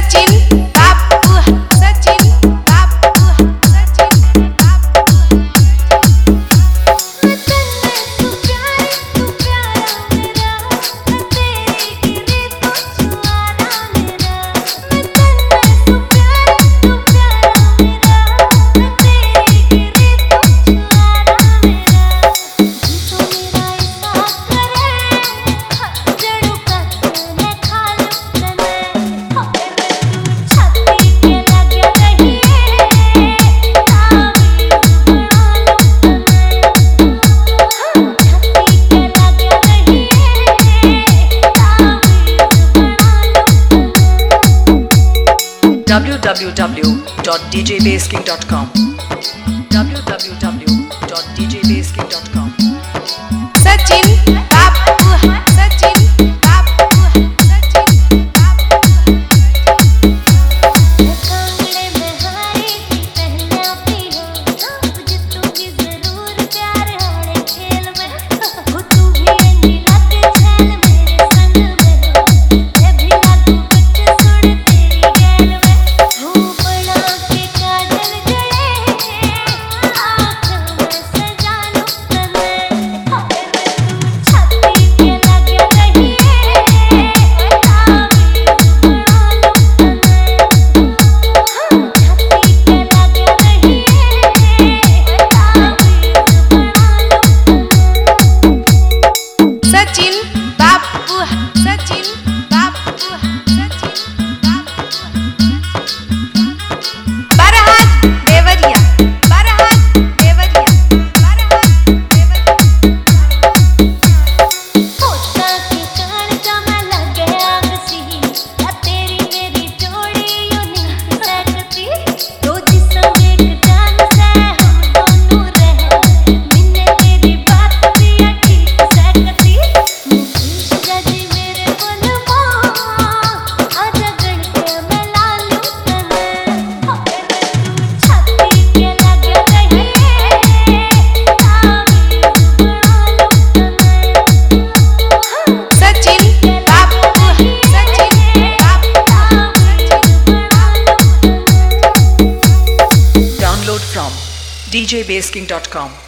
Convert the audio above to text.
सचिन बाबू सचिन बाबू सचिन बाबू तू प्यारा मेरा तेरी गिरे तो छुआना मेरा तू प्यारा मेरा तेरी गिरे तो छुआना मेरा तो मेरा ऐसा करे जड़ों का तूने खा लुटने छाती के लगे रही तावीज़ बना लुटने छाती के लगे रही तावीज़ बना लुटने www.djbaseking.com www.djbaseking.com सचिन बाबू सचिन बाबू सचिन बाबू कांगड़े में हारी थी पहले अपनी हो जीतूंगी जरूर प्यार हारे खेल में हो तू भी एंडी लाते छेल मेरे संग में हो मैं भी लागू कुछ सुन तेरी गैल में हो बड़ा के काजल जड़े आँख में सजा लूं तने छाती के लगे रही तावीज़ बना लूं तने छाती के लगे रही तावीज़ बना लूं सचिन बाबू सचिन बाबू सचिन बाबू बरहाट देवरिया बरहाट देवरिया बरहाट देवरिया होता के कांचा में लगे आग सी तेरी मेरी जोड़ी यूं नहीं सकती दो जिस्म एक जान से हम दोनों रहे मैंने तेरी बात दिया ठीक सकती जजी मेरे मन मां आजा गण के मैं ला लूं तने छाती के लगे रही तावीज़ बना लूं तने सचिन बाबू सचिन बाबू तावीज़ बना लूं तने Download from djbaseking.com